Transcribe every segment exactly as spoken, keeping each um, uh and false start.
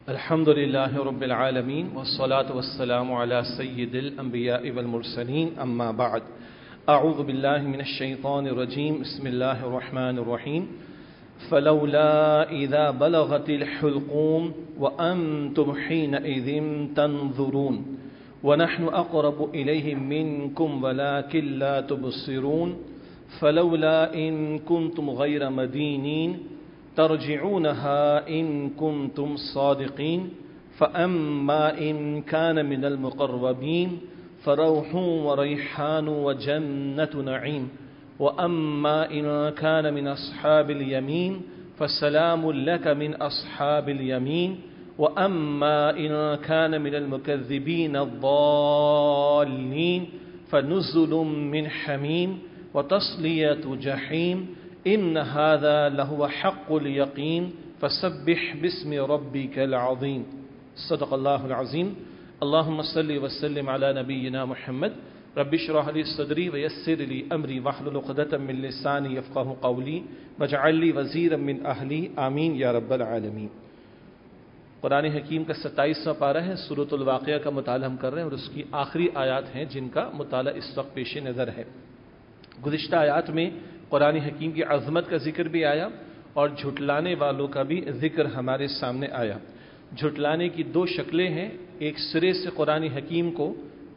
الحمد لله رب العالمين والصلاة والسلام على سيد الأنبياء والمرسلين أما بعد أعوذ بالله من الشيطان الرجيم بسم الله الرحمن الرحيم فلولا إذا بلغت الحلقوم وأنتم حينئذ تنظرون ونحن أقرب إليه منكم ولكن لا تبصرون فلولا إن كنتم غير مدينين ترجعونها إن كنتم صادقين فأما إن كان من المقربين فروح وريحان وجنة نعيم وأما إن كان من أصحاب اليمين فسلام لك من أصحاب اليمين وأما إن كان من المكذبين الضالين فنزل من حميم وتصلية جحيم إن هذا لهو حق اليقين فسبح باسم ربك العظيم صدق الله العظيم اللهم صل وسلم على نبينا محمد رب اشرح لي صدري ويسر لي أمري واحلل عقدة من لساني يفقهوا قولي واجعل لي وزيرا من أهلي آمين یا رب العالمین۔ قرآن حکیم کا ستائیسواں پارہ ہے، سورۃ الواقعہ کا مطالعہ ہم کر رہے ہیں اور اس کی آخری آیات ہیں جن کا مطالعہ اس وقت پیش نظر ہے۔ گزشتہ آیات میں قرآن حکیم کی عظمت کا ذکر بھی آیا اور جھٹلانے والوں کا بھی ذکر ہمارے سامنے آیا۔ جھٹلانے کی دو شکلیں ہیں، ایک سرے سے قرآن حکیم کو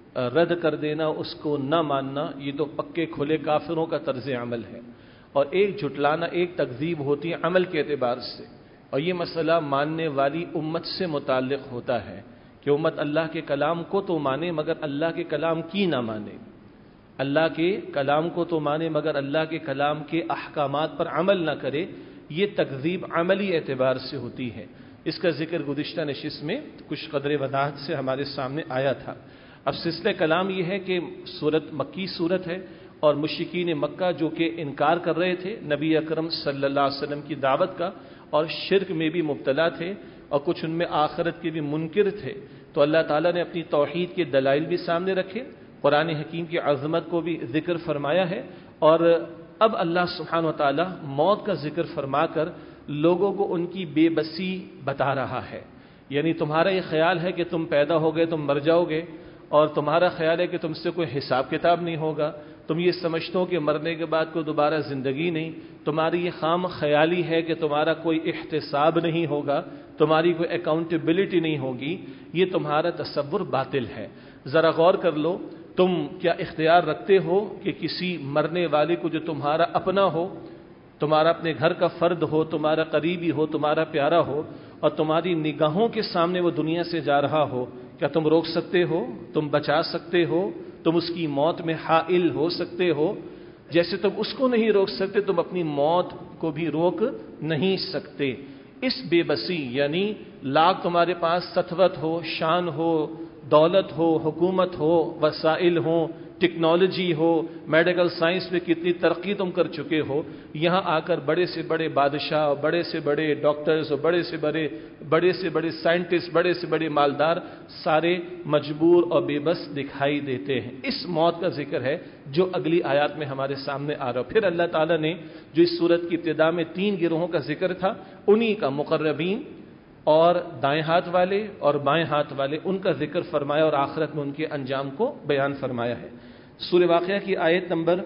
رد کر دینا، اس کو نہ ماننا، یہ تو پکے کھلے کافروں کا طرز عمل ہے، اور ایک جھٹلانا ایک تکذیب ہوتی ہے عمل کے اعتبار سے، اور یہ مسئلہ ماننے والی امت سے متعلق ہوتا ہے کہ امت اللہ کے کلام کو تو مانے مگر اللہ کے کلام کی نہ مانے، اللہ کے کلام کو تو مانے مگر اللہ کے کلام کے احکامات پر عمل نہ کرے، یہ تکذیب عملی اعتبار سے ہوتی ہے۔ اس کا ذکر گزشتہ نشست میں کچھ قدر وضاحت سے ہمارے سامنے آیا تھا۔ اب سلسلہ کلام یہ ہے کہ سورت مکی صورت ہے، اور مشرکین مکہ جو کہ انکار کر رہے تھے نبی اکرم صلی اللہ علیہ وسلم کی دعوت کا اور شرک میں بھی مبتلا تھے، اور کچھ ان میں آخرت کے بھی منکر تھے، تو اللہ تعالیٰ نے اپنی توحید کے دلائل بھی سامنے رکھے، قرآن حکیم کی عظمت کو بھی ذکر فرمایا ہے، اور اب اللہ سبحانہ و تعالی موت کا ذکر فرما کر لوگوں کو ان کی بے بسی بتا رہا ہے۔ یعنی تمہارا یہ خیال ہے کہ تم پیدا ہو گئے تم مر جاؤ گے، اور تمہارا خیال ہے کہ تم سے کوئی حساب کتاب نہیں ہوگا، تم یہ سمجھتے ہو کہ مرنے کے بعد کوئی دوبارہ زندگی نہیں، تمہاری یہ خام خیالی ہے کہ تمہارا کوئی احتساب نہیں ہوگا، تمہاری کوئی اکاؤنٹیبلٹی نہیں ہوگی، یہ تمہارا تصور باطل ہے۔ ذرا غور کر لو، تم کیا اختیار رکھتے ہو کہ کسی مرنے والے کو جو تمہارا اپنا ہو، تمہارا اپنے گھر کا فرد ہو، تمہارا قریبی ہو، تمہارا پیارا ہو، اور تمہاری نگاہوں کے سامنے وہ دنیا سے جا رہا ہو، کیا تم روک سکتے ہو؟ تم بچا سکتے ہو؟ تم اس کی موت میں حائل ہو سکتے ہو؟ جیسے تم اس کو نہیں روک سکتے تم اپنی موت کو بھی روک نہیں سکتے۔ اس بے بسی یعنی لاکھ تمہارے پاس سطوت ہو، شان ہو، دولت ہو، حکومت ہو، وسائل ہو، ٹیکنالوجی ہو، میڈیکل سائنس میں کتنی ترقی تم کر چکے ہو، یہاں آ کر بڑے سے بڑے بادشاہ، بڑے سے بڑے ڈاکٹرز، اور بڑے سے بڑے بڑے سے بڑے سائنٹسٹ، بڑے سے بڑے مالدار سارے مجبور اور بے بس دکھائی دیتے ہیں۔ اس موت کا ذکر ہے جو اگلی آیات میں ہمارے سامنے آ رہا ہے۔ پھر اللہ تعالیٰ نے جو اس صورت کی ابتدا میں تین گروہوں کا ذکر تھا، انہی کا مقربین اور دائیں ہاتھ والے اور بائیں ہاتھ والے، ان کا ذکر فرمایا اور آخرت میں ان کے انجام کو بیان فرمایا ہے۔ سورہ واقعہ کی آیت نمبر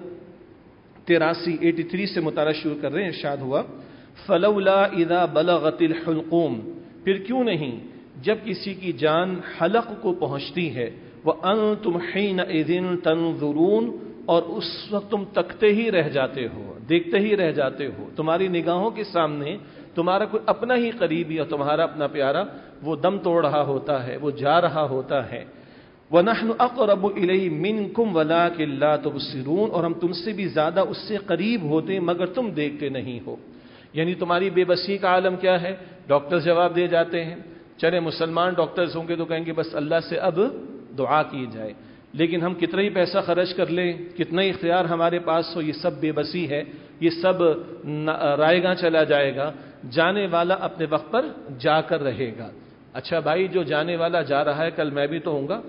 تراسی ایٹی تھری سے مطالعہ شروع کر رہے ہیں۔ ارشاد ہوا فلولا اذا بلغت الحلقوم، پھر کیوں نہیں جب کسی کی جان حلق کو پہنچتی ہے، وانتم حینئذ تنظرون، اور اس وقت تم تکتے ہی رہ جاتے ہو، دیکھتے ہی رہ جاتے ہو، تمہاری نگاہوں کے سامنے تمہارا کوئی اپنا ہی قریبی اور تمہارا اپنا پیارا وہ دم توڑ رہا ہوتا ہے، وہ جا رہا ہوتا ہے۔ وَنَحْنُ أَقْرَبُ إِلَيْهِ مِنْكُمْ وَلَٰكِن لَّا تُبْصِرُونَ، اور ہم تم سے بھی زیادہ اس سے قریب ہوتے مگر تم دیکھتے نہیں ہو۔ یعنی تمہاری بے بسی کا عالم کیا ہے؟ ڈاکٹر جواب دے جاتے ہیں، چلے مسلمان ڈاکٹرز ہوں گے تو کہیں گے بس اللہ سے اب دعا کی جائے، لیکن ہم کتنا ہی پیسہ خرچ کر لیں، کتنا ہی اختیار ہمارے پاس ہو، یہ سب بے بسی ہے، یہ سب رائے گاں چلا جائے گا، جانے والا اپنے وقت پر جا کر رہے گا۔ اچھا بھائی، جو جانے والا جا رہا ہے کل میں بھی تو ہوں گا،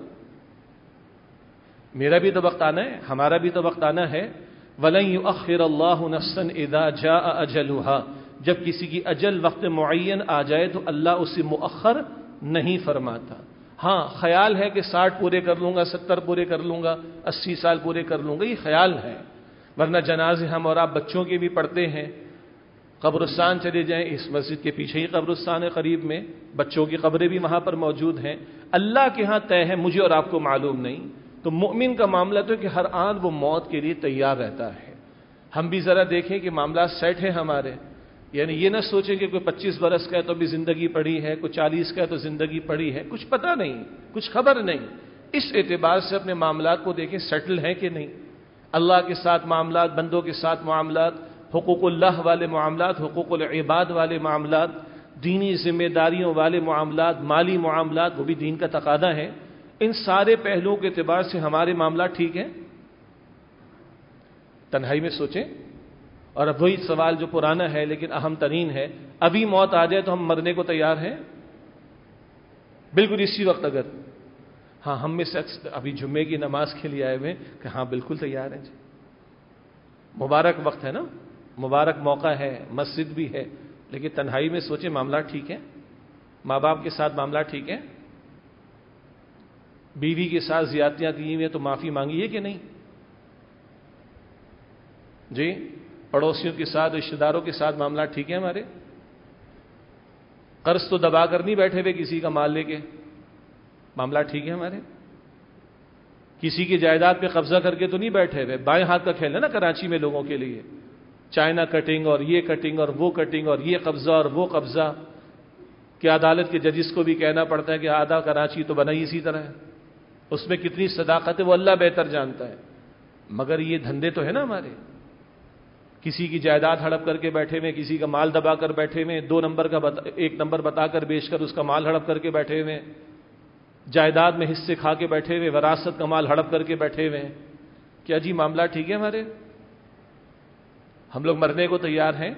میرا بھی تو وقت آنا ہے، ہمارا بھی تو وقت آنا ہے۔ وَلَن يُؤَخِّرَ اللَّهُ نَفْسًا إِذَا جَاءَ أَجَلُهَا، جب کسی کی اجل وقت معین آ جائے تو اللہ اسے مؤخر نہیں فرماتا۔ ہاں خیال ہے کہ ساٹھ پورے کر لوں گا، ستر پورے کر لوں گا، اسی سال پورے کر لوں گا، یہ خیال ہے، ورنہ جنازے ہم اور آپ بچوں کے بھی پڑھتے ہیں۔ قبرستان چلے جائیں، اس مسجد کے پیچھے ہی قبرستان ہے قریب میں، بچوں کی قبریں بھی وہاں پر موجود ہیں، اللہ کے ہاں طے ہے، مجھے اور آپ کو معلوم نہیں۔ تو مؤمن کا معاملہ تو ہے کہ ہر آن وہ موت کے لیے تیار رہتا ہے۔ ہم بھی ذرا دیکھیں کہ معاملات سیٹ ہیں ہمارے، یعنی یہ نہ سوچیں کہ کوئی پچیس برس کا ہے تو بھی زندگی پڑی ہے، کوئی چالیس کا ہے تو زندگی پڑی ہے، کچھ پتہ نہیں، کچھ خبر نہیں۔ اس اعتبار سے اپنے معاملات کو دیکھیں سیٹل ہیں کہ نہیں، اللہ کے ساتھ معاملات، بندوں کے ساتھ معاملات، حقوق اللہ والے معاملات، حقوق العباد والے معاملات، دینی ذمہ داریوں والے معاملات، مالی معاملات، وہ بھی دین کا تقاضا ہے۔ ان سارے پہلوؤں کے اعتبار سے ہمارے معاملات ٹھیک ہیں؟ تنہائی میں سوچیں، اور اب وہی سوال جو پرانا ہے لیکن اہم ترین ہے، ابھی موت آ جائے تو ہم مرنے کو تیار ہیں؟ بالکل اسی وقت اگر ہاں ہم میں سے ابھی جمعے کی نماز کے لیے آئے ہوئے کہ ہاں بالکل تیار ہیں جی، مبارک وقت ہے نا، مبارک موقع ہے، مسجد بھی ہے، لیکن تنہائی میں سوچیں معاملات ٹھیک ہے؟ ماں باپ کے ساتھ معاملات ٹھیک ہے؟ بیوی کے ساتھ زیادتیاں کی ہوئی ہیں تو معافی مانگی ہے کہ نہیں؟ جی پڑوسیوں کے ساتھ، رشتہ داروں کے ساتھ معاملات ٹھیک ہیں ہمارے؟ قرض تو دبا کر نہیں بیٹھے ہوئے کسی کا مال لے کے، معاملات ٹھیک ہے ہمارے؟ کسی کی جائیداد پہ قبضہ کر کے تو نہیں بیٹھے ہوئے، بائیں ہاتھ کا کھیل ہے نا کراچی میں لوگوں کے لیے، چائنا کٹنگ اور یہ کٹنگ اور وہ کٹنگ اور یہ قبضہ اور وہ قبضہ، کہ عدالت کے ججز کو بھی کہنا پڑتا ہے کہ آدھا کراچی تو بنا ہی اسی طرح ہے، اس میں کتنی صداقت ہے وہ اللہ بہتر جانتا ہے، مگر یہ دھندے تو ہے نا ہمارے، کسی کی جائیداد ہڑپ کر کے بیٹھے ہوئے، کسی کا مال دبا کر بیٹھے ہوئے، دو نمبر کا بتا ایک نمبر بتا کر بیچ کر اس کا مال ہڑپ کر کے بیٹھے ہوئے، جائیداد میں حصے کھا کے بیٹھے ہوئے، وراثت کا مال ہڑپ کر کے بیٹھے ہوئے، کیا جی معاملہ ٹھیک ہے ہمارے؟ ہم لوگ مرنے کو تیار ہیں؟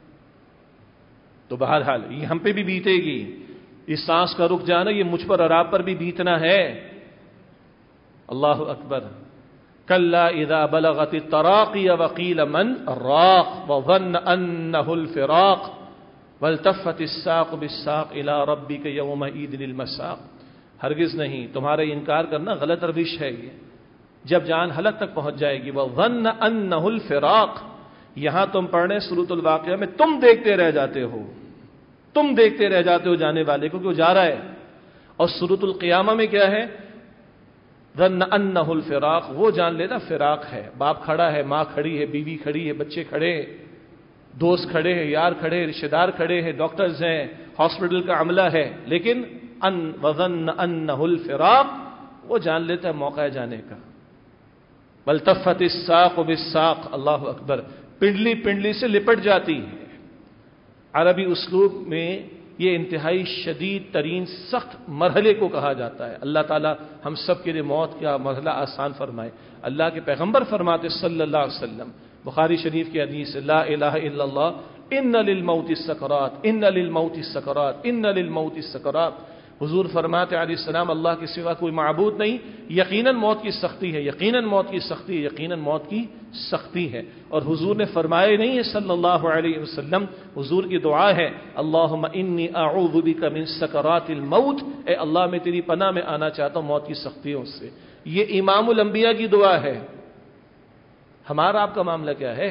تو بہرحال یہ ہم پہ بھی بیتے گی، اس سانس کا رک جانا یہ مجھ پر اور آپ پر بھی بیتنا ہے۔ اللہ اکبر، کلا اذا بلغت التراقی وقیل من الراق وظن انه الفراق والتفت الساق بالساق الى ربك يومئذ المساق۔ ہرگز نہیں، تمہارا انکار کرنا غلط روش ہے، یہ جب جان حلق تک پہنچ جائے گی، وظن انه الفراق، یہاں تم پڑھنے سورۃ الواقعہ میں تم دیکھتے رہ جاتے ہو، تم دیکھتے رہ جاتے ہو جانے والے کو کہ وہ جا رہا ہے، اور سورۃ القیامہ میں کیا ہے؟ ظن انہ الفراق، وہ جان لینا فراق ہے، باپ کھڑا ہے، ماں کھڑی ہے، بیوی کھڑی ہے، بچے کھڑے ہیں، دوست کھڑے ہیں، یار کھڑے ہیں، رشتہ دار کھڑے ہیں، ڈاکٹرز ہیں، ہاسپٹل کا عملہ ہے، لیکن ان وظن انہ الفراق، وہ جان لیتا ہے موقع ہے جانے کا۔ والتفت الساق بالساق، اللہ اکبر، پنڈلی پنڈلی سے لپٹ جاتی ہے۔ عربی اسلوب میں یہ انتہائی شدید ترین سخت مرحلے کو کہا جاتا ہے۔ اللہ تعالی ہم سب کے لیے موت کا مرحلہ آسان فرمائے۔ اللہ کے پیغمبر فرماتے صلی اللہ علیہ وسلم، بخاری شریف کی حدیث، لا الہ الا اللہ ان للموت السکرات، ان للموت السکرات، ان للموت السکرات۔ حضور فرماتے علیہ السلام، اللہ کے سوا کوئی معبود نہیں، یقیناً موت کی سختی ہے، یقیناً موت کی سختی ہے، یقیناً موت کی سختی ہے۔ اور حضور نے فرمایا نہیں ہے صلی اللہ علیہ وسلم، حضور کی دعا ہے، اللہم انی اعوذ بک من سکرات الموت، اے اللہ میں تیری پناہ میں آنا چاہتا ہوں موت کی سختیوں سے۔ یہ امام الانبیاء کی دعا ہے۔ ہمارا آپ کا معاملہ کیا ہے؟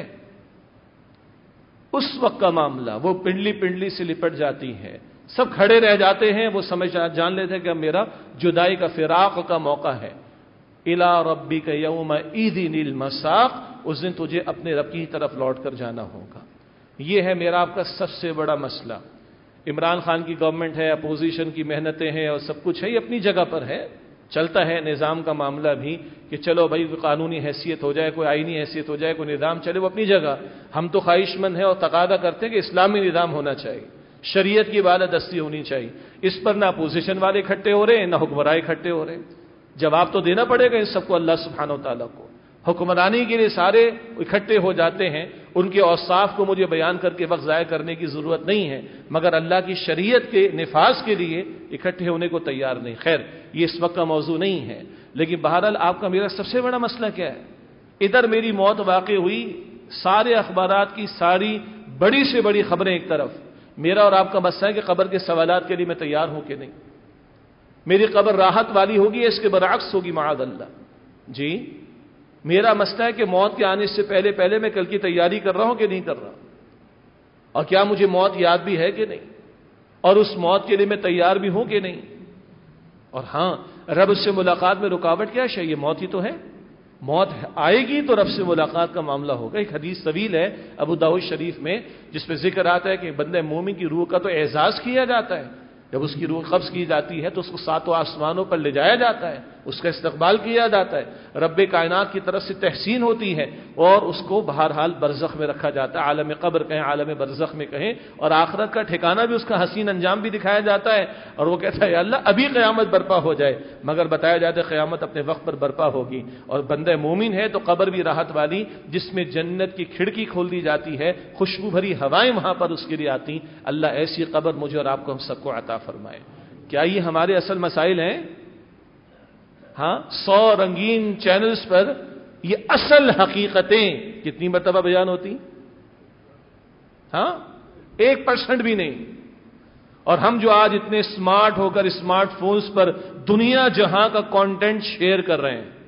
اس وقت کا معاملہ، وہ پنڈلی پنڈلی سے لپٹ جاتی ہے، سب کھڑے رہ جاتے ہیں، وہ سمجھ جان لیتے ہیں کہ اب میرا جدائی کا فراق کا موقع ہے۔ الی ربک یومئذ المساق، اس دن تجھے اپنے رب کی طرف لوٹ کر جانا ہوگا۔ یہ ہے میرا آپ کا سب سے بڑا مسئلہ۔ عمران خان کی گورنمنٹ ہے، اپوزیشن کی محنتیں ہیں اور سب کچھ ہے، یہ اپنی جگہ پر ہے، چلتا ہے نظام کا معاملہ بھی کہ چلو بھائی قانونی حیثیت ہو جائے، کوئی آئینی حیثیت ہو جائے، کوئی نظام چلے، وہ اپنی جگہ۔ ہم تو خواہش مند ہیں اور تقاضا کرتے ہیں کہ اسلامی نظام ہونا چاہیے، شریعت کی بالادستی ہونی چاہیے۔ اس پر نہ اپوزیشن والے اکٹھے ہو رہے ہیں، نہ حکمراں اکٹھے ہو رہے ہیں۔ جواب تو دینا پڑے گا ان سب کو اللہ سبحانہ و تعالیٰ کو۔ حکمرانی کے لیے سارے اکٹھے ہو جاتے ہیں، ان کے اوصاف کو مجھے بیان کر کے وقت ضائع کرنے کی ضرورت نہیں ہے، مگر اللہ کی شریعت کے نفاذ کے لیے اکٹھے ہونے کو تیار نہیں۔ خیر یہ اس وقت کا موضوع نہیں ہے، لیکن بہرحال آپ کا میرا سب سے بڑا مسئلہ کیا ہے؟ ادھر میری موت واقع ہوئی، سارے اخبارات کی ساری بڑی سے بڑی خبریں ایک طرف، میرا اور آپ کا مسئلہ ہے کہ قبر کے سوالات کے لیے میں تیار ہوں کہ نہیں۔ میری قبر راحت والی ہوگی یا اس کے برعکس ہوگی معاذ اللہ؟ جی میرا مسئلہ ہے کہ موت کے آنے سے پہلے پہلے میں کل کی تیاری کر رہا ہوں کہ نہیں کر رہا، اور کیا مجھے موت یاد بھی ہے کہ نہیں، اور اس موت کے لیے میں تیار بھی ہوں کہ نہیں۔ اور ہاں، رب سے ملاقات میں رکاوٹ کیا ہے؟ یہ موت ہی تو ہے۔ موت آئے گی تو رب سے ملاقات کا معاملہ ہوگا۔ ایک حدیث طویل ہے ابو داؤد شریف میں، جس میں ذکر آتا ہے کہ بندہ مومن کی روح کا تو اعزاز کیا جاتا ہے، جب اس کی روح قبض کی جاتی ہے تو اس کو ساتوں آسمانوں پر لے جایا جاتا ہے، اس کا استقبال کیا جاتا ہے، رب کائنات کی طرف سے تحسین ہوتی ہے، اور اس کو بہرحال برزخ میں رکھا جاتا ہے، عالم قبر کہیں عالم برزخ میں کہیں، اور آخرت کا ٹھکانہ بھی اس کا حسین انجام بھی دکھایا جاتا ہے، اور وہ کہتا ہے یا اللہ ابھی قیامت برپا ہو جائے، مگر بتایا جاتا ہے قیامت اپنے وقت پر برپا ہوگی۔ اور بندہ مومن ہے تو قبر بھی راحت والی، جس میں جنت کی کھڑکی کھول دی جاتی ہے، خوشبو بھری ہوائیں وہاں پر اس کے لیے آتی۔ اللہ ایسی قبر مجھے اور آپ کو ہم سب کو عطا فرمائے۔ کیا یہ ہمارے اصل مسائل ہیں؟ ہاں، سو رنگین چینلز پر یہ اصل حقیقتیں کتنی مرتبہ بیان ہوتی؟ ہاں، ایک پرسنٹ بھی نہیں۔ اور ہم جو آج اتنے اسمارٹ ہو کر اسمارٹ فونز پر دنیا جہاں کا کانٹینٹ شیئر کر رہے ہیں،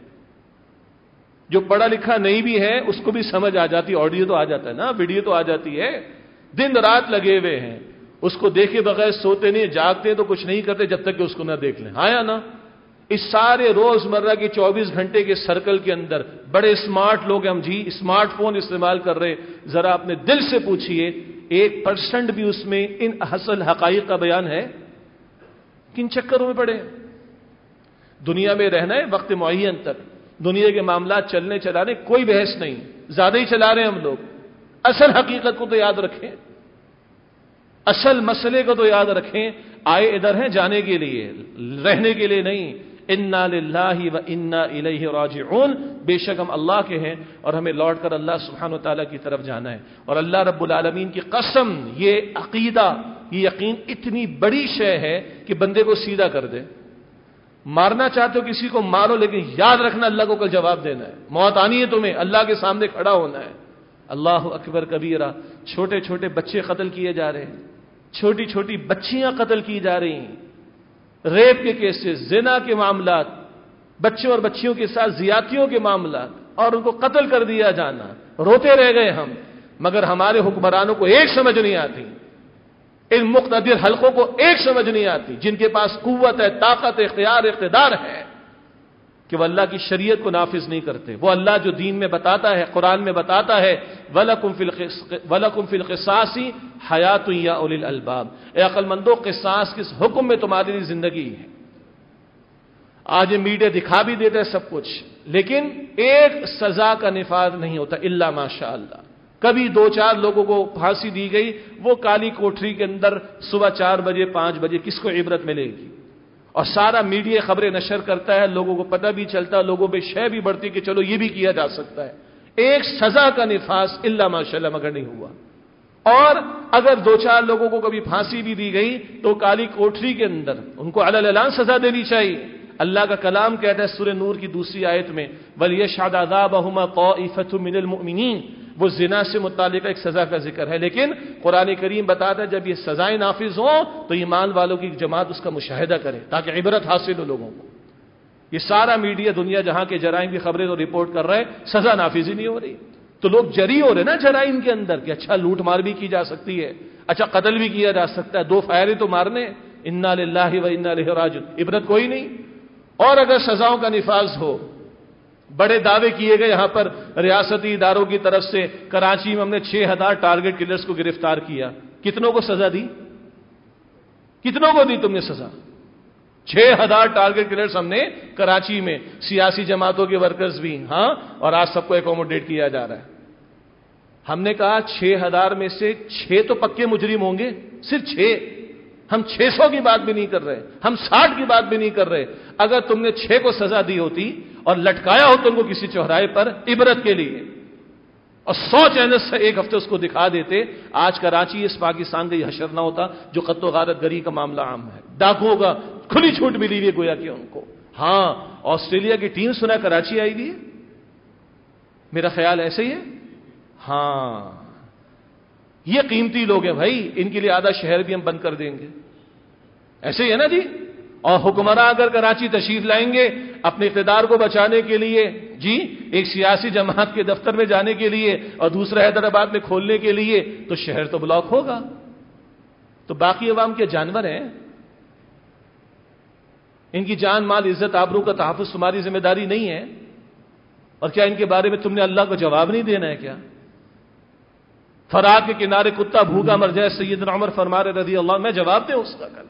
جو پڑھا لکھا نہیں بھی ہے اس کو بھی سمجھ آ جاتی، آڈیو تو آ جاتا ہے نا، ویڈیو تو آ جاتی ہے، دن رات لگے ہوئے ہیں، اس کو دیکھے بغیر سوتے نہیں، جاگتے تو کچھ نہیں کرتے جب تک کہ اس کو نہ دیکھ لیں، ہاں یا نا؟ اس سارے روز مرہ کے چوبیس گھنٹے کے سرکل کے اندر بڑے اسمارٹ لوگ ہم جی اسمارٹ فون استعمال کر رہے، ذرا اپنے دل سے پوچھئے ایک پرسنٹ بھی اس میں ان اصل حقائق کا بیان ہے؟ کن چکروں میں پڑے؟ دنیا میں رہنا ہے وقت معین تک، دنیا کے معاملات چلنے چلانے کوئی بحث نہیں، زیادہ ہی چلا رہے ہیں ہم لوگ، اصل حقیقت کو تو یاد رکھیں، اصل مسئلے کو تو یاد رکھیں، آئے ادھر ہیں جانے کے لیے، رہنے کے لیے نہیں۔ انا للہ و انا الیہ راجعون، بے شک ہم اللہ کے ہیں اور ہمیں لوٹ کر اللہ سبحانہ و تعالیٰ کی طرف جانا ہے۔ اور اللہ رب العالمین کی قسم، یہ عقیدہ، یہ یقین اتنی بڑی شے ہے کہ بندے کو سیدھا کر دے۔ مارنا چاہتے ہو کسی کو مارو، لیکن یاد رکھنا اللہ کو کل جواب دینا ہے، موت آنی ہے تمہیں، اللہ کے سامنے کھڑا ہونا ہے۔ اللہ اکبر کبیرہ، چھوٹے چھوٹے بچے قتل کیے جا رہے ہیں، چھوٹی چھوٹی بچیاں قتل کی جا رہی ہیں، ریپ کے کیسز، زنا کے معاملات، بچوں اور بچیوں کے ساتھ زیادتیوں کے معاملات، اور ان کو قتل کر دیا جانا۔ روتے رہ گئے ہم، مگر ہمارے حکمرانوں کو ایک سمجھ نہیں آتی، ان مقتدر حلقوں کو ایک سمجھ نہیں آتی، جن کے پاس قوت ہے، طاقت، اختیار، اقتدار ہے، کہ وہ اللہ کی شریعت کو نافذ نہیں کرتے۔ وہ اللہ جو دین میں بتاتا ہے، قرآن میں بتاتا ہے، وَلَكُمْ فِي الْقِصَاصِ وَلَكُمْ فِي الْقِصَاصِ حَيَاةٌ يَا أُولِي الْأَلْبَابِ، اے عقل مندو، قصاص کس حکم میں تمہاری لیے زندگی ہے۔ آج یہ میڈیا دکھا بھی دیتا ہے سب کچھ، لیکن ایک سزا کا نفاذ نہیں ہوتا الا ماشاء اللہ۔ کبھی دو چار لوگوں کو پھانسی دی گئی، وہ کالی کوٹری کے اندر صبح چار بجے پانچ بجے کس کو عبرت ملے گی؟ اور سارا میڈیا خبریں نشر کرتا ہے، لوگوں کو پتہ بھی چلتا ہے، لوگوں پہ شے بھی بڑھتی کہ چلو یہ بھی کیا جا سکتا ہے۔ ایک سزا کا نفاذ الا ماشاءاللہ مگر نہیں ہوا۔ اور اگر دو چار لوگوں کو کبھی پھانسی بھی دی گئی تو کالی کوٹری کے اندر ان کو علی اعلان سزا دینی چاہیے۔ اللہ کا کلام کہتا ہے سورہ نور کی دوسری آیت میں، وَلْيَشْهَدْ عَذَابَهُمَا طَائِفَةٌ مِّنَ الْمُؤْمِنِينَ، وہ زنا سے متعلق ایک سزا کا ذکر ہے، لیکن قرآن کریم بتاتا ہے جب یہ سزائیں نافذ ہوں تو ایمان والوں کی جماعت اس کا مشاہدہ کرے تاکہ عبرت حاصل ہو لوگوں کو۔ یہ سارا میڈیا دنیا جہاں کے جرائم کی خبریں تو رپورٹ کر رہے ہیں، سزا نافذ ہی نہیں ہو رہی، تو لوگ جری ہو رہے نا جرائم کے اندر کہ اچھا لوٹ مار بھی کی جا سکتی ہے، اچھا قتل بھی کیا جا سکتا ہے، دو فائریں تو مارنے، انا للہ و انا الیہ راجعون، عبرت کوئی نہیں۔ اور اگر سزاؤں کا نفاذ ہو، بڑے دعوے کیے گئے یہاں پر ریاستی اداروں کی طرف سے، کراچی میں ہم نے چھ ہزار ٹارگٹ کلرز کو گرفتار کیا، کتنوں کو سزا دی؟ کتنوں کو دی تم نے سزا؟ چھ ہزار ٹارگٹ کلرز ہم نے کراچی میں، سیاسی جماعتوں کے ورکرز بھی، ہاں، اور آج سب کو ایکوموڈیٹ کیا جا رہا ہے۔ ہم نے کہا چھ ہزار میں سے چھ تو پکے مجرم ہوں گے، صرف چھ، ہم چھ سو کی بات بھی نہیں کر رہے، ہم ساٹھ کی بات بھی نہیں کر رہے۔ اگر تم نے چھ کو سزا دی ہوتی اور لٹکایا ہو تم کو کسی چوراہے پر عبرت کے لیے، اور سو چینل سے ایک ہفتے اس کو دکھا دیتے، آج کراچی اس پاکستان کا یہ حشر نہ ہوتا جو قتل و غارت گری کا معاملہ عام ہے۔ ڈاکوؤں کا کھلی چھوٹ ملی ہوئی ہے گویا کہ ان کو۔ ہاں، آسٹریلیا کی ٹیم سنا کراچی آئی ہوئی ہے، میرا خیال ایسے ہی ہے۔ ہاں، یہ قیمتی لوگ ہیں بھائی، ان کے لیے آدھا شہر بھی ہم بند کر دیں گے، ایسے ہی ہے نا جی؟ اور حکمراں اگر کراچی تشریف لائیں گے اپنے اقتدار کو بچانے کے لیے، جی ایک سیاسی جماعت کے دفتر میں جانے کے لیے اور دوسرا حیدرآباد میں کھولنے کے لیے، تو شہر تو بلاک ہوگا. تو باقی عوام کے جانور ہیں، ان کی جان مال عزت آبرو کا تحفظ تمہاری ذمہ داری نہیں ہے؟ اور کیا ان کے بارے میں تم نے اللہ کو جواب نہیں دینا ہے کیا؟ فرات کے کنارے کتا بھوکا مر جائے، سیدنا عمر فرما رہے رضی اللہ عنہ، میں جواب دے اس کا کل.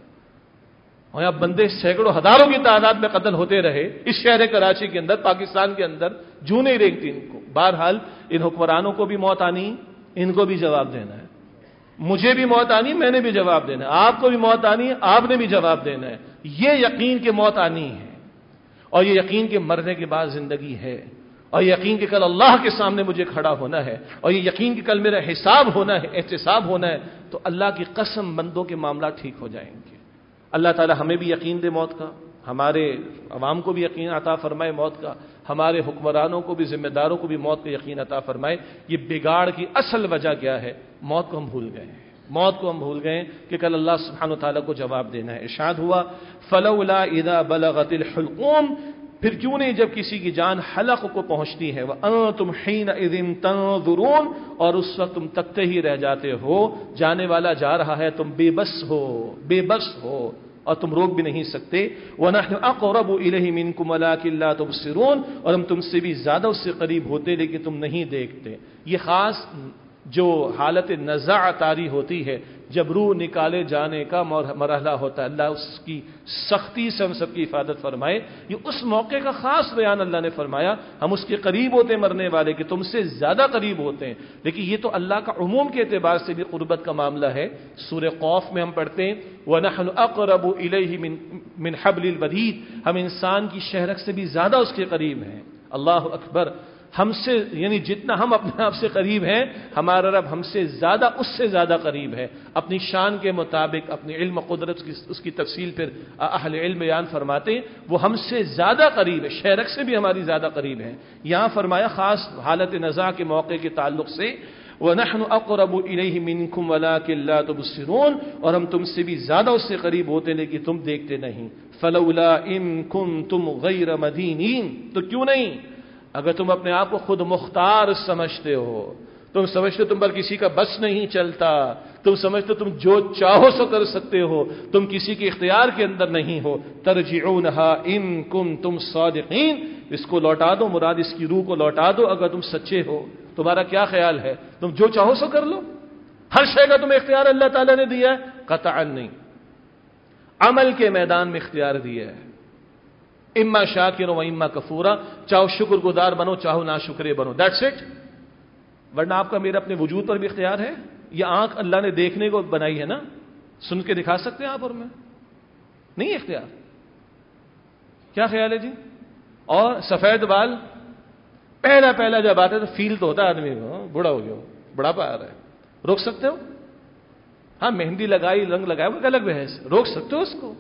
اور اب بندے سینکڑوں ہزاروں کی تعداد میں قتل ہوتے رہے اس شہر کراچی کے اندر، پاکستان کے اندر، جو نہیں ریکتی ان کو. بہرحال ان حکمرانوں کو بھی موت آنی، ان کو بھی جواب دینا ہے. مجھے بھی موت آنی، میں نے بھی جواب دینا ہے. آپ کو بھی موت آنی، آپ نے بھی جواب دینا ہے. یہ یقین کہ موت آنی ہے، اور یہ یقین کہ مرنے کے بعد زندگی ہے، اور یہ یقین کہ کل اللہ کے سامنے مجھے کھڑا ہونا ہے، اور یہ یقین کہ کل میرا حساب ہونا ہے، احتساب ہونا ہے، تو اللہ کی قسم بندوں کے معاملات ٹھیک ہو جائیں گے. اللہ تعالی ہمیں بھی یقین دے موت کا، ہمارے عوام کو بھی یقین عطا فرمائے موت کا، ہمارے حکمرانوں کو بھی، ذمہ داروں کو بھی موت کا یقین عطا فرمائے. یہ بگاڑ کی اصل وجہ کیا ہے؟ موت کو ہم بھول گئے ہیں. موت کو ہم بھول گئے کہ کل اللہ سبحانہ وتعالی کو جواب دینا ہے. ارشاد ہوا فلولا اذا بلغت الحلقوم، پھر کیوں نہیں جب کسی کی جان حلق کو پہنچتی ہے، وانتم حینئذ تنظرون، اور اس وقت تم تکتے ہی رہ جاتے ہو، جانے والا جا رہا ہے، تم بے بس ہو، بے بس ہو اور تم روک بھی نہیں سکتے. وَنَحْنُ أَقْرَبُ إِلَيْهِ مِنْكُمْ وَلَٰكِن لَّا تُبْصِرُونَ، اور ہم تم سے بھی زیادہ اس سے قریب ہوتے لیکن تم نہیں دیکھتے. یہ خاص جو حالت نزاع طاری ہوتی ہے، جب روح نکالے جانے کا مرحلہ ہوتا ہے، اللہ اس کی سختی سے ہم سب کی حفاظت فرمائے. یہ اس موقع کا خاص بیان اللہ نے فرمایا. ہم اس کے قریب ہوتے مرنے والے کہ تم سے زیادہ قریب ہوتے ہیں، لیکن یہ تو اللہ کا عموم کے اعتبار سے بھی قربت کا معاملہ ہے. سورہ قوف میں ہم پڑھتے ہیں وَنَحْنُ أَقْرَبُ إِلَيْهِ مِنْ مِنْ حَبْلِ الْوَرِيدِ، ہم انسان کی شہرک سے بھی زیادہ اس کے قریب ہیں. اللہ اکبر. ہم سے یعنی جتنا ہم اپنے آپ سے قریب ہیں، ہمارا رب ہم سے زیادہ اس سے زیادہ قریب ہے. اپنی شان کے مطابق، اپنی علم و قدرت کی اس کی تفصیل پھر اہل علم بیان فرماتے ہیں، وہ ہم سے زیادہ قریب ہے، شہرک سے بھی ہماری زیادہ قریب ہے. یہاں فرمایا خاص حالت نزاع کے موقع کے تعلق سے وَنَحْنُ أَقْرَبُ إِلَيْهِ مِنْكُمْ وَلَٰكِن لَّا تُبْصِرُونَ، اور ہم تم سے بھی زیادہ اس سے قریب ہوتے لیکن تم دیکھتے نہیں. فَلَوْلَا إِن كُنتُمْ غَيْرَ مَدِينِينَ، تو کیوں نہیں اگر تم اپنے آپ کو خود مختار سمجھتے ہو، تم سمجھتے تم پر کسی کا بس نہیں چلتا، تم سمجھتے تم جو چاہو سو کر سکتے ہو، تم کسی کے اختیار کے اندر نہیں ہو. ترجعونها ان کنتم صادقین، اس کو لوٹا دو، مراد اس کی روح کو لوٹا دو اگر تم سچے ہو. تمہارا کیا خیال ہے؟ تم جو چاہو سو کر لو؟ ہر شے کا تمہیں اختیار اللہ تعالیٰ نے دیا ہے؟ قطعا نہیں. عمل کے میدان میں اختیار دیا ہے، اما شاکر و اما کفورا، چاہو شکر گزار بنو چاہو ناشکرے بنو، دیٹس اٹ. ورنہ آپ کا میرا اپنے وجود پر بھی اختیار ہے. یہ آنکھ اللہ نے دیکھنے کو بنائی ہے نا، سن کے دکھا سکتے ہیں آپ اور میں؟ نہیں اختیار. کیا خیال ہے جی؟ اور سفید بال پہلا پہلا جب آتے تو فیل تو ہوتا ہے آدمی کو، بوڑھا ہو گیا، بڑھاپا آ رہا ہے، روک سکتے ہو؟ ہاں مہندی لگائی، رنگ لگایا، وہ الگ بحث، روک سکتے ہو اس کو؟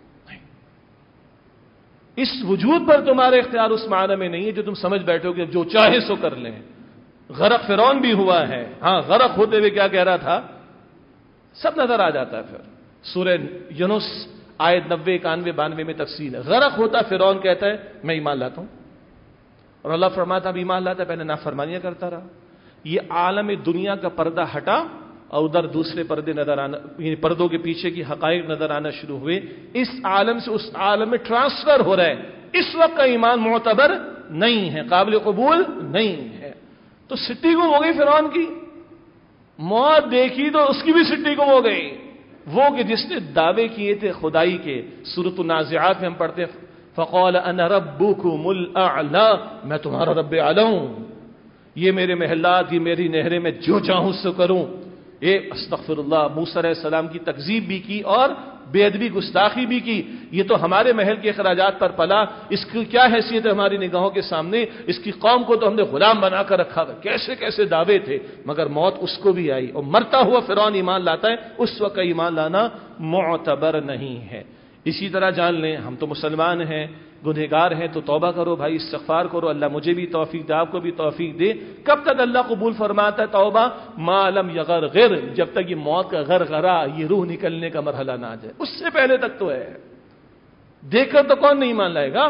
اس وجود پر تمہارے اختیار اس معنی میں نہیں ہے جو تم سمجھ بیٹھے ہو کہ جو چاہے سو کر لیں. غرق فرعون بھی ہوا ہے، ہاں غرق ہوتے ہوئے کیا کہہ رہا تھا سب نظر آ جاتا ہے. پھر سورہ یونس آیت نبے اکانوے بانوے میں تفصیل ہے. غرق ہوتا فرعون کہتا ہے میں ایمان لاتا ہوں، اور اللہ فرماتا اب ایمان لاتا ہے، پہلے نافرمانیاں کرتا رہا. یہ عالم دنیا کا پردہ ہٹا اور ادھر دوسرے پردے نظر آنا، یعنی پردوں کے پیچھے کی حقائق نظر آنا شروع ہوئے. اس عالم سے اس عالم میں ٹرانسفر ہو رہا ہے. اس وقت کا ایمان معتبر نہیں ہے، قابل قبول نہیں ہے. تو سٹی گم ہو گئی فرعون کی، موت دیکھی تو اس کی بھی سٹی گم ہو گئی. وہ کہ جس نے دعوے کیے تھے خدائی کے، سورۃ النازعات میں ہم پڑھتے ہیں فقال انا ربکم الاعلی، میں تمہارا رب اعلی ہوں، یہ میرے محلات، یہ میری نہریں، میں جو چاہوں سو کروں. یہ استغفر اللہ، موسیٰ علیہ السلام کی تکذیب بھی کی اور بے ادبی گستاخی بھی کی. یہ تو ہمارے محل کے اخراجات پر پلا، اس کی کیا حیثیت ہے ہماری نگاہوں کے سامنے؟ اس کی قوم کو تو ہم نے غلام بنا کر رکھا تھا. کیسے کیسے دعوے تھے، مگر موت اس کو بھی آئی اور مرتا ہوا فرعون ایمان لاتا ہے. اس وقت کا ایمان لانا معتبر نہیں ہے. اسی طرح جان لیں ہم تو مسلمان ہیں، گنہگار ہیں، تو توبہ کرو بھائی، استغفار کرو. اللہ مجھے بھی توفیق دے، آپ کو بھی توفیق دے. کب تک اللہ قبول فرماتا ہے توبہ؟ ما لم یغرغر، جب تک یہ موت کا غرغرہ، یہ روح نکلنے کا مرحلہ نہ آ جائے، اس سے پہلے تک تو ہے. دیکھ کر تو کون نہیں ایمان لائے گا؟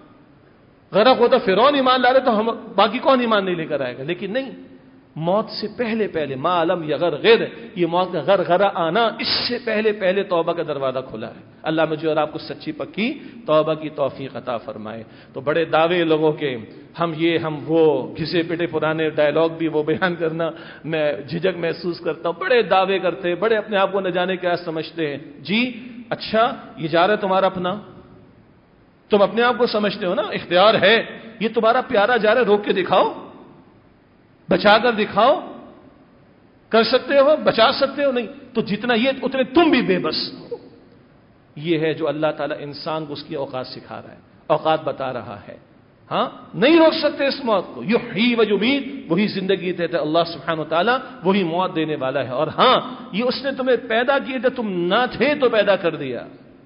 غرق ہوتا فرعون ایمان لا رہے تو ہم باقی کون ایمان نہیں لے کر آئے گا؟ لیکن نہیں، موت سے پہلے پہلے ما لم یغرغر، یہ موت کا غرغرہ آنا، اس سے پہلے پہلے توبہ کا دروازہ کھلا ہے۔ اللہ مجھے اور آپ کو سچی پکی توبہ کی توفیق عطا فرمائے۔ تو بڑے دعوے لوگوں کے، ہم یہ ہم وہ گھسے پٹے پرانے ڈائلاگ بھی وہ بیان کرنا میں جھجک محسوس کرتا ہوں۔ بڑے دعوے کرتے، بڑے اپنے آپ کو نہ جانے کیا سمجھتے ہیں۔ جی اچھا، یہ جا رہا ہے تمہارا اپنا، تم اپنے آپ کو سمجھتے ہو نا، اختیار ہے، یہ تمہارا پیارا جا رہا ہے، روک کے دکھاؤ، بچا کر دکھاؤ، کر سکتے ہو، بچا سکتے ہو؟ نہیں، تو جتنا یہ اتنے تم بھی بے بس ہو۔ یہ ہے جو اللہ تعالیٰ انسان کو اس کی اوقات سکھا رہا ہے، اوقات بتا رہا ہے۔ ہاں، نہیں روک سکتے اس موت کو۔ یحیی و یمیت، وہی زندگی دیتا ہے اللہ سبحانہ وتعالی، وہی موت دینے والا ہے۔ اور ہاں، یہ اس نے تمہیں پیدا کیے تھے، تم نہ تھے تو پیدا کر دیا۔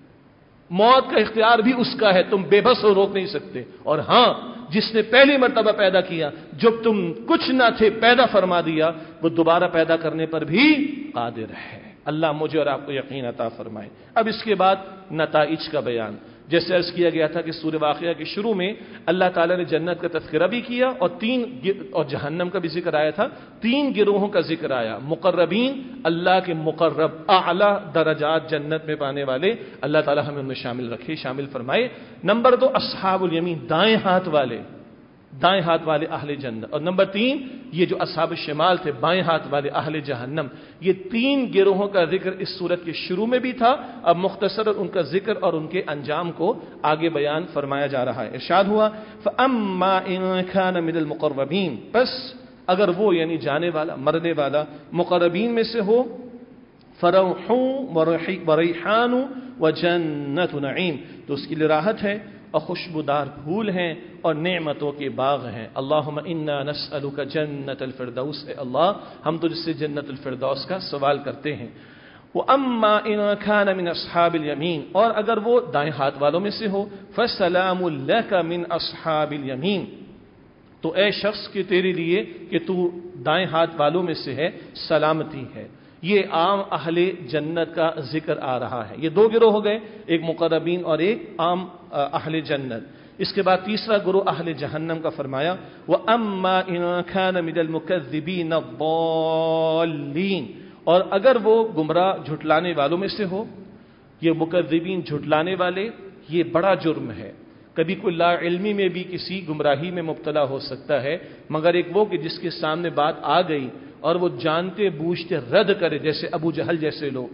موت کا اختیار بھی اس کا ہے، تم بے بس ہو، روک نہیں سکتے۔ اور ہاں، جس نے پہلی مرتبہ پیدا کیا، جب تم کچھ نہ تھے پیدا فرما دیا، وہ دوبارہ پیدا کرنے پر بھی قادر ہے۔ اللہ مجھے اور آپ کو یقین عطا فرمائے۔ اب اس کے بعد نتائج کا بیان، جیسے عرض کیا گیا تھا کہ سورہ واقعہ کے شروع میں اللہ تعالیٰ نے جنت کا تذکرہ بھی کیا اور تین اور جہنم کا بھی ذکر آیا تھا، تین گروہوں کا ذکر آیا۔ مقربین، اللہ کے مقرب اعلی درجات جنت میں پانے والے، اللہ تعالیٰ ہمیں ان میں شامل رکھے، شامل فرمائے۔ نمبر دو، اصحاب الیمین، دائیں ہاتھ والے، دائیں ہاتھ والے اہل جنت۔ اور نمبر تین، یہ جو اصحاب الشمال تھے، بائیں ہاتھ والے اہل جہنم۔ یہ تین گروہوں کا ذکر اس سورت کے شروع میں بھی تھا، اب مختصر ان کا ذکر اور ان کے انجام کو آگے بیان فرمایا جا رہا ہے۔ ارشاد ہوا فَأَمَّا إِن كَانَ مِنَ الْمُقَرَّبِينَ، بس اگر وہ یعنی جانے والا، مرنے والا مقربین میں سے ہو، فَرَوْحٌ وَرَيْحَانٌ وَجَنَّةُ نَعِيمٍ، تو اس کے لیے راحت ہے اور خوشبودار پھول ہیں اور نعمتوں کے باغ ہیں۔ اللہم انا نسألک جنت الفردوس، اے اللہ ہم تجھ سے جنت الفردوس کا سوال کرتے ہیں۔ وَأَمَّا إِن كَانَ مِنْ أَصْحَابِ الْيَمِينِ، اور اگر وہ دائیں ہاتھ والوں میں سے ہو، فَسَلَامٌ لَكَ مِنْ أَصْحَابِ الْيَمِينِ، تو اے شخص کہ تیرے لیے کہ تو دائیں ہاتھ والوں میں سے ہے، سلامتی ہے۔ یہ عام اہل جنت کا ذکر آ رہا ہے۔ یہ دو گروہ ہو گئے، ایک مقربین اور ایک عام اہل جنت۔ اس کے بعد تیسرا گروہ اہل جہنم کا فرمایا وَأَمَّا إِن كَانَ مِنَ الْمُكَذِّبِينَ الضَّالِّينَ، اور اگر وہ گمراہ جھٹلانے والوں میں سے ہو۔ یہ مکذبین، جھٹلانے والے، یہ بڑا جرم ہے۔ کبھی کوئی لا علمی میں بھی کسی گمراہی میں مبتلا ہو سکتا ہے، مگر ایک وہ کہ جس کے سامنے بات آ گئی اور وہ جانتے بوجھتے رد کرے، جیسے ابو جہل جیسے لوگ،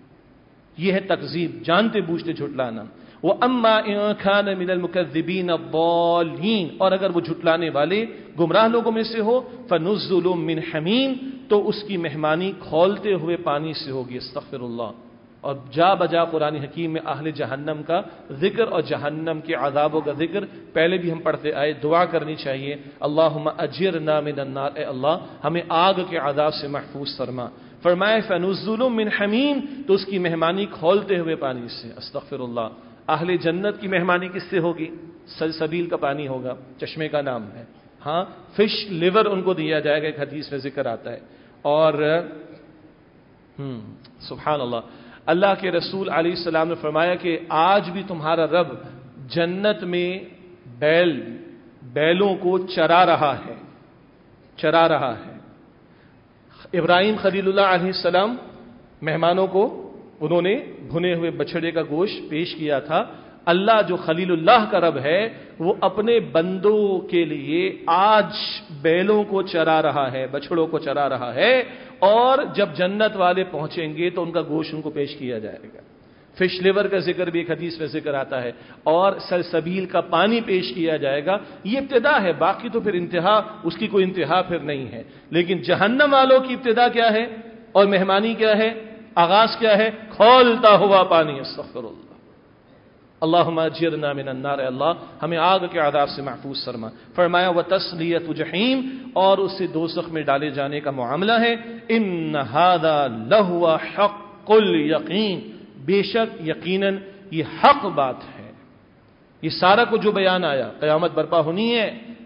یہ ہے تکذیب، جانتے بوجھتے جھٹلانا۔ وَأَمَّا إِن كَانَ مِنَ الْمُكَذِّبِينَ الضَّالِّينَ، اور اگر وہ جھٹلانے والے گمراہ لوگوں میں سے ہو، فَنُزُّلٌ مِّنْ حَمِيمٍ، تو اس کی مہمانی کھولتے ہوئے پانی سے ہوگی۔ استغفر اللہ۔ اور جا بجا قرآن حکیم میں اہل جہنم کا ذکر اور جہنم کے عذابوں کا ذکر پہلے بھی ہم پڑھتے آئے، دعا کرنی چاہیے اللہم اجرنا من النار، اے اللہ ہمیں آگ کے عذاب سے محفوظ فرما۔ فرمائے فنزل من حمیم، تو اس کی مہمانی کھولتے ہوئے پانی سے۔ استغفر اللہ۔ اہل جنت کی مہمانی کس سے ہوگی؟ سلسبیل کا پانی ہوگا، چشمے کا نام ہے۔ ہاں، فش لیور ان کو دیا جائے گا، ایک حدیث میں ذکر آتا ہے۔ اور ہم سبحان اللہ، اللہ کے رسول علیہ السلام نے فرمایا کہ آج بھی تمہارا رب جنت میں بیل بیلوں کو چرا رہا ہے، چرا رہا ہے۔ ابراہیم خلیل اللہ علیہ السلام مہمانوں کو انہوں نے بھنے ہوئے بچڑے کا گوشت پیش کیا تھا۔ اللہ جو خلیل اللہ کا رب ہے، وہ اپنے بندوں کے لیے آج بیلوں کو چرا رہا ہے، بچڑوں کو چرا رہا ہے، اور جب جنت والے پہنچیں گے تو ان کا گوشت ان کو پیش کیا جائے گا۔ فش لیور کا ذکر بھی ایک حدیث میں ذکر آتا ہے، اور سلسبیل کا پانی پیش کیا جائے گا۔ یہ ابتدا ہے، باقی تو پھر انتہا، اس کی کوئی انتہا پھر نہیں ہے۔ لیکن جہنم والوں کی ابتدا کیا ہے اور مہمانی کیا ہے، آغاز کیا ہے؟ کھولتا ہوا پانی۔ استغفر اللہ۔ اللہم اجرنا من النار، اللہ ہمیں آگ کے عذاب سے محفوظ فرما۔ فرمایا وتصلیۃ جحیم، اور اسے دوزخ میں ڈالے جانے کا معاملہ ہے۔ ان ھذا لہو حق الیقین، بے شک یقیناً یہ حق بات ہے۔ یہ سارا کو جو بیان آیا، قیامت برپا ہونی ہے،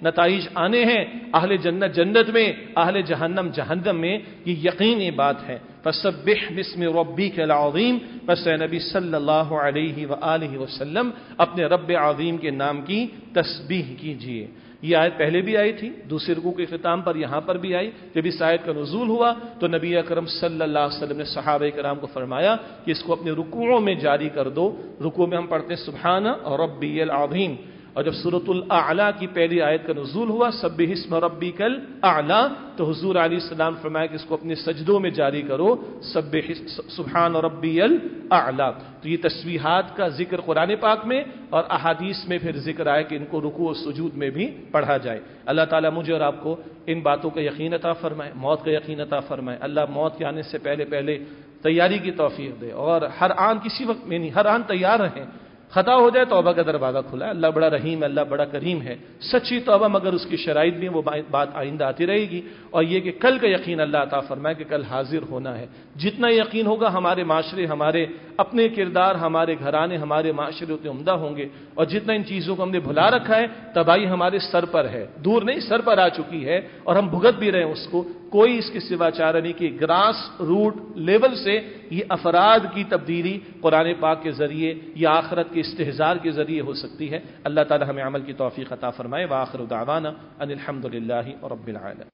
نتائج آنے ہیں، اہل جنت جنت میں، اہل جہنم جہنم میں، یہ یقینی بات ہے۔ فسبح باسم ربک العظیم، بس اے نبی صلی اللہ علیہ وآلہ وسلم اپنے رب عظیم کے نام کی تسبیح کیجیے۔ یہ آیت پہلے بھی آئی تھی، دوسرے رکوع کے اختتام پر یہاں پر بھی آئی۔ جب اس آیت کا نزول ہوا تو نبی اکرم صلی اللہ علیہ وسلم نے صحابہ کرام کو فرمایا کہ اس کو اپنے رکوعوں میں جاری کر دو۔ رکوع میں ہم پڑھتے ہیں سبحان ربی العظیم، اور جب سورۃ الاعلی کی پہلی آیت کا نزول ہوا سبح اسم ربک الاعلی، تو حضور علیہ السلام فرمایا کہ اس کو اپنے سجدوں میں جاری کرو، سبح سبحان ربی الاعلی۔ تو یہ تسبیحات کا ذکر قرآن پاک میں اور احادیث میں پھر ذکر آیا کہ ان کو رکوع و سجود میں بھی پڑھا جائے۔ اللہ تعالیٰ مجھے اور آپ کو ان باتوں کا یقین عطا فرمائے، موت کا یقین عطا فرمائے۔ اللہ موت کے آنے سے پہلے پہلے تیاری کی توفیق دے، اور ہر آن کسی وقت میں نہیں، ہر آن تیار رہیں۔ خطا ہو جائے توبہ کا دروازہ کھلا ہے، اللہ بڑا رحیم ہے، اللہ بڑا کریم ہے۔ سچی توبہ مگر اس کی شرائط بھی، وہ بات آئندہ آتی رہے گی۔ اور یہ کہ کل کا یقین اللہ عطا فرمائے کہ کل حاضر ہونا ہے۔ جتنا یقین ہوگا ہمارے معاشرے، ہمارے اپنے کردار، ہمارے گھرانے، ہمارے معاشرے اتنے عمدہ ہوں گے، اور جتنا ان چیزوں کو ہم نے بھلا رکھا ہے تباہی ہمارے سر پر ہے، دور نہیں سر پر آ چکی ہے، اور ہم بھگت بھی رہے ہیں اس کو۔ کوئی اس کے سوا چارہ نہیں کہ گراس روٹ لیول سے یہ افراد کی تبدیلی قرآن پاک کے ذریعے یا آخرت کے استحضار کے ذریعے ہو سکتی ہے۔ اللہ تعالی ہمیں عمل کی توفیق عطا فرمائے۔ وآخر دعوانا ان الحمد للہ رب العالمین۔